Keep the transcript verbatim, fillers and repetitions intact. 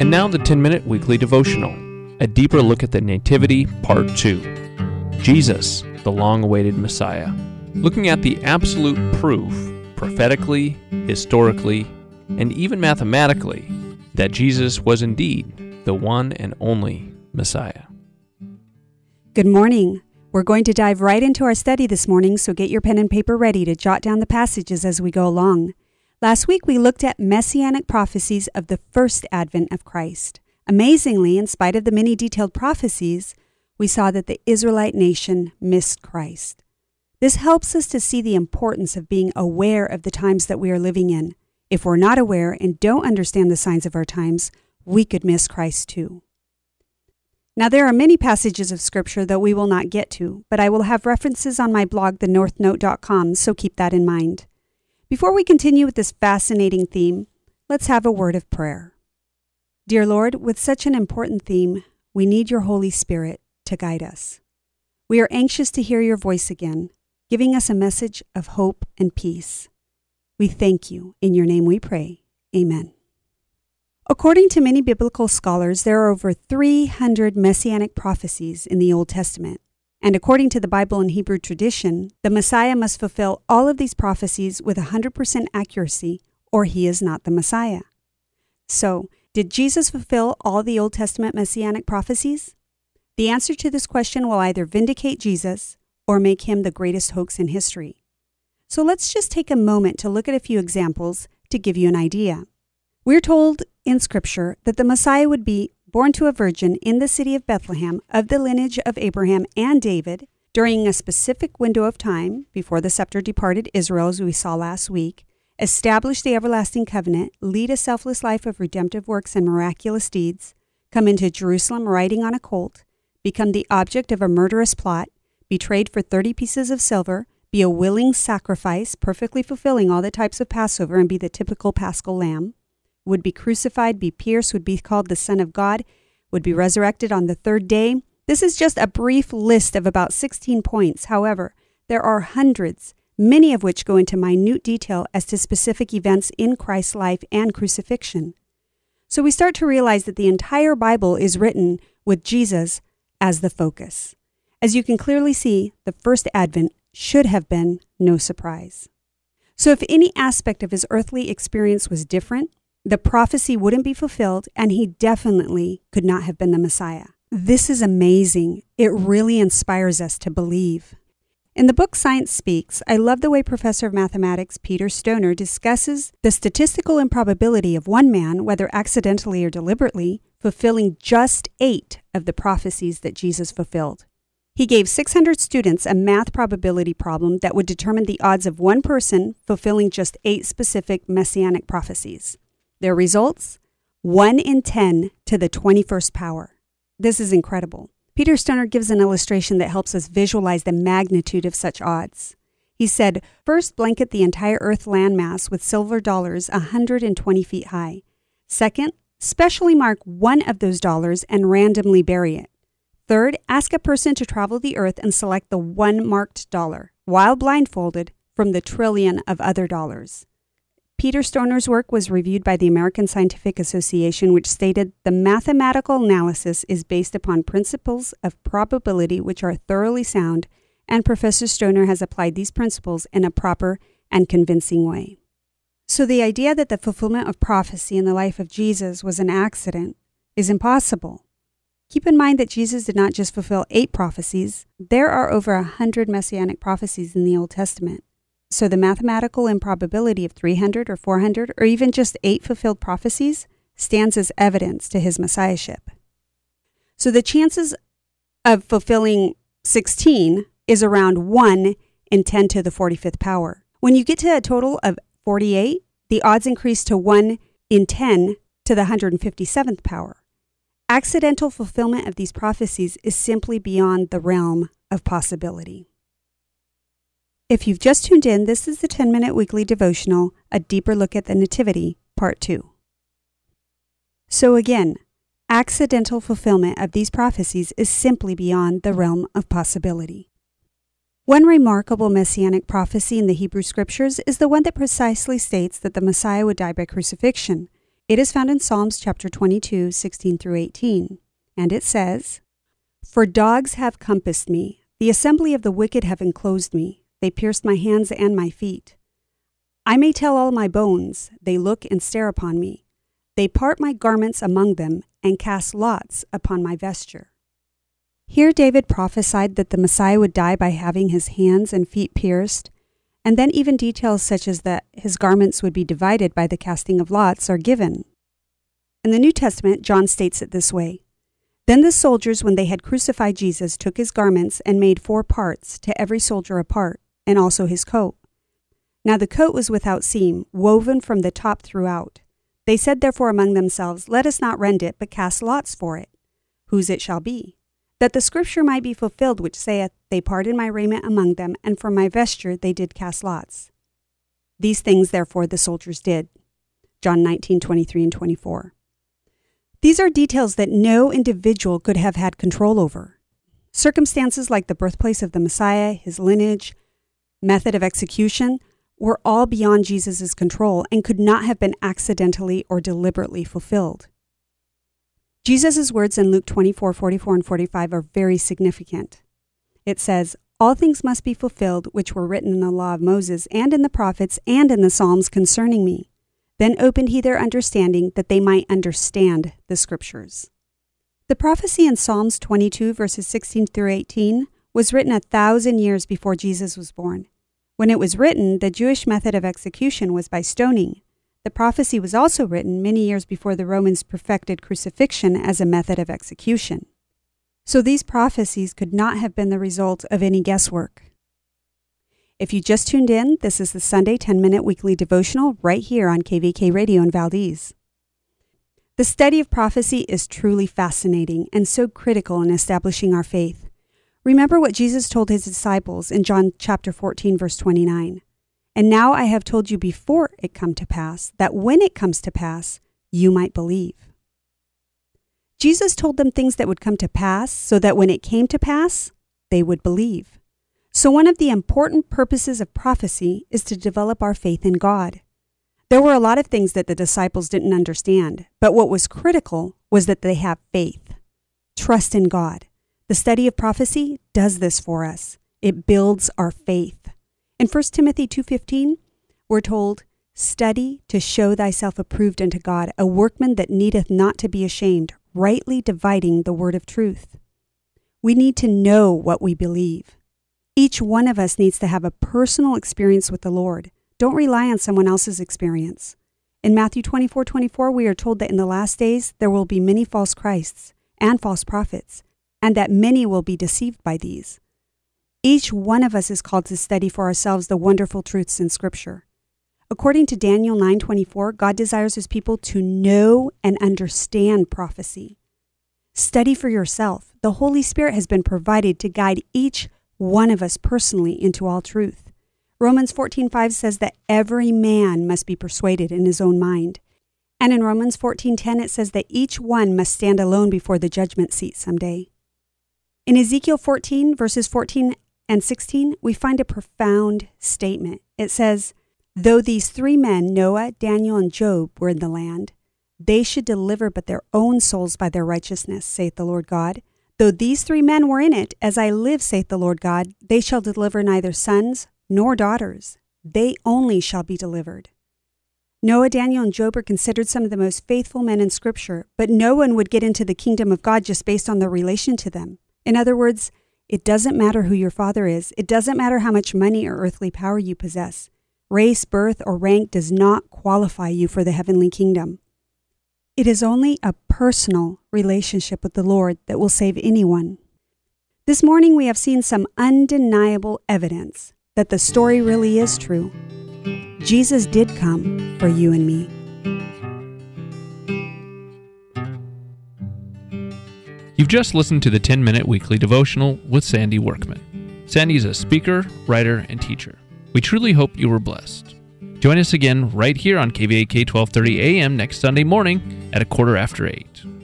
And now the ten-minute weekly devotional, a deeper look at the Nativity, Part two. Jesus, the long-awaited Messiah. Looking at the absolute proof, prophetically, historically, and even mathematically, that Jesus was indeed the one and only Messiah. Good morning. We're going to dive right into our study this morning, so get your pen and paper ready to jot down the passages as we go along. Last week, we looked at messianic prophecies of the first advent of Christ. Amazingly, in spite of the many detailed prophecies, we saw that the Israelite nation missed Christ. This helps us to see the importance of being aware of the times that we are living in. If we're not aware and don't understand the signs of our times, we could miss Christ too. Now, there are many passages of Scripture that we will not get to, but I will have references on my blog, the north note dot com, so keep that in mind. Before we continue with this fascinating theme, let's have a word of prayer. Dear Lord, with such an important theme, we need your Holy Spirit to guide us. We are anxious to hear your voice again, giving us a message of hope and peace. We thank you. In your name we pray. Amen. According to many biblical scholars, there are over three hundred messianic prophecies in the Old Testament. And according to the Bible and Hebrew tradition, the Messiah must fulfill all of these prophecies with one hundred percent accuracy, or he is not the Messiah. So, did Jesus fulfill all the Old Testament messianic prophecies? The answer to this question will either vindicate Jesus or make him the greatest hoax in history. So let's just take a moment to look at a few examples to give you an idea. We're told in Scripture that the Messiah would be born to a virgin in the city of Bethlehem of the lineage of Abraham and David during a specific window of time before the scepter departed Israel, as we saw last week, establish the everlasting covenant, lead a selfless life of redemptive works and miraculous deeds, come into Jerusalem riding on a colt, become the object of a murderous plot, be traded for thirty pieces of silver, be a willing sacrifice, perfectly fulfilling all the types of Passover and be the typical paschal lamb, would be crucified, be pierced, would be called the Son of God, would be resurrected on the third day. This is just a brief list of about sixteen points. However, there are hundreds, many of which go into minute detail as to specific events in Christ's life and crucifixion. So we start to realize that the entire Bible is written with Jesus as the focus. As you can clearly see, the first advent should have been no surprise. So if any aspect of his earthly experience was different, the prophecy wouldn't be fulfilled, and he definitely could not have been the Messiah. This is amazing. It really inspires us to believe. In the book Science Speaks, I love the way Professor of Mathematics Peter Stoner discusses the statistical improbability of one man, whether accidentally or deliberately, fulfilling just eight of the prophecies that Jesus fulfilled. He gave six hundred students a math probability problem that would determine the odds of one person fulfilling just eight specific messianic prophecies. Their results? one in ten to the twenty-first power. This is incredible. Peter Stoner gives an illustration that helps us visualize the magnitude of such odds. He said, first, blanket the entire Earth landmass with silver dollars one hundred twenty feet high. Second, specially mark one of those dollars and randomly bury it. Third, ask a person to travel the Earth and select the one marked dollar, while blindfolded, from the trillion of other dollars. Peter Stoner's work was reviewed by the American Scientific Association, which stated the mathematical analysis is based upon principles of probability which are thoroughly sound, and Professor Stoner has applied these principles in a proper and convincing way. So the idea that the fulfillment of prophecy in the life of Jesus was an accident is impossible. Keep in mind that Jesus did not just fulfill eight prophecies. There are over a hundred messianic prophecies in the Old Testament. So the mathematical improbability of three hundred or four hundred or even just eight fulfilled prophecies stands as evidence to his messiahship. So the chances of fulfilling sixteen is around one in ten to the forty-fifth power. When you get to a total of forty-eight, the odds increase to one in ten to the one hundred fifty-seventh power. Accidental fulfillment of these prophecies is simply beyond the realm of possibility. If you've just tuned in, this is the ten-minute weekly devotional, A Deeper Look at the Nativity, Part two. So again, accidental fulfillment of these prophecies is simply beyond the realm of possibility. One remarkable messianic prophecy in the Hebrew Scriptures is the one that precisely states that the Messiah would die by crucifixion. It is found in Psalms chapter twenty-two, sixteen through eighteen, and it says, "For dogs have compassed me, the assembly of the wicked have enclosed me, they pierced my hands and my feet. I may tell all my bones, they look and stare upon me. They part my garments among them, and cast lots upon my vesture." Here David prophesied that the Messiah would die by having his hands and feet pierced, and then even details such as that his garments would be divided by the casting of lots are given. In the New Testament, John states it this way, "Then the soldiers, when they had crucified Jesus, took his garments and made four parts, to every soldier a part, and also his coat. Now the coat was without seam, woven from the top throughout. They said therefore among themselves, Let us not rend it, but cast lots for it, whose it shall be. That the scripture might be fulfilled, which saith, They parted my raiment among them, and for my vesture they did cast lots. These things therefore the soldiers did." John nineteen, twenty-three and twenty-four. These are details that no individual could have had control over. Circumstances like the birthplace of the Messiah, his lineage, method of execution, were all beyond Jesus' control and could not have been accidentally or deliberately fulfilled. Jesus' words in Luke twenty-four, forty-four, and forty-five are very significant. It says, "All things must be fulfilled which were written in the law of Moses and in the prophets and in the Psalms concerning me. Then opened he their understanding that they might understand the scriptures." The prophecy in Psalms twenty-two, verses sixteen through eighteen, was written a thousand years before Jesus was born. When it was written, the Jewish method of execution was by stoning. The prophecy was also written many years before the Romans perfected crucifixion as a method of execution. So these prophecies could not have been the result of any guesswork. If you just tuned in, this is the Sunday ten-minute weekly devotional right here on K V K Radio in Valdez. The study of prophecy is truly fascinating and so critical in establishing our faith. Remember what Jesus told his disciples in John chapter fourteen, verse twenty-nine. "And now I have told you before it come to pass, that when it comes to pass, you might believe." Jesus told them things that would come to pass so that when it came to pass, they would believe. So one of the important purposes of prophecy is to develop our faith in God. There were a lot of things that the disciples didn't understand, but what was critical was that they have faith. Trust in God. The study of prophecy does this for us. It builds our faith. In First Timothy two fifteen, we're told, "Study to show thyself approved unto God, a workman that needeth not to be ashamed, rightly dividing the word of truth." We need to know what we believe. Each one of us needs to have a personal experience with the Lord. Don't rely on someone else's experience. In Matthew twenty-four, twenty-four, we are told that in the last days there will be many false Christs and false prophets, and that many will be deceived by these. Each one of us is called to study for ourselves the wonderful truths in Scripture. According to Daniel nine twenty-four, God desires his people to know and understand prophecy. Study for yourself. The Holy Spirit has been provided to guide each one of us personally into all truth. Romans fourteen five says that every man must be persuaded in his own mind. And in Romans fourteen ten it says that each one must stand alone before the judgment seat someday. In Ezekiel fourteen, verses fourteen and sixteen, we find a profound statement. It says, "Though these three men, Noah, Daniel, and Job, were in the land, they should deliver but their own souls by their righteousness, saith the Lord God. Though these three men were in it, as I live, saith the Lord God, they shall deliver neither sons nor daughters. They only shall be delivered." Noah, Daniel, and Job are considered some of the most faithful men in Scripture, but no one would get into the kingdom of God just based on their relation to them. In other words, it doesn't matter who your father is. It doesn't matter how much money or earthly power you possess. Race, birth, or rank does not qualify you for the heavenly kingdom. It is only a personal relationship with the Lord that will save anyone. This morning we have seen some undeniable evidence that the story really is true. Jesus did come for you and me. You've just listened to the ten-minute weekly devotional with Sandy Workman. Sandy is a speaker, writer, and teacher. We truly hope you were blessed. Join us again right here on K V A K twelve thirty A M next Sunday morning at a quarter after eight.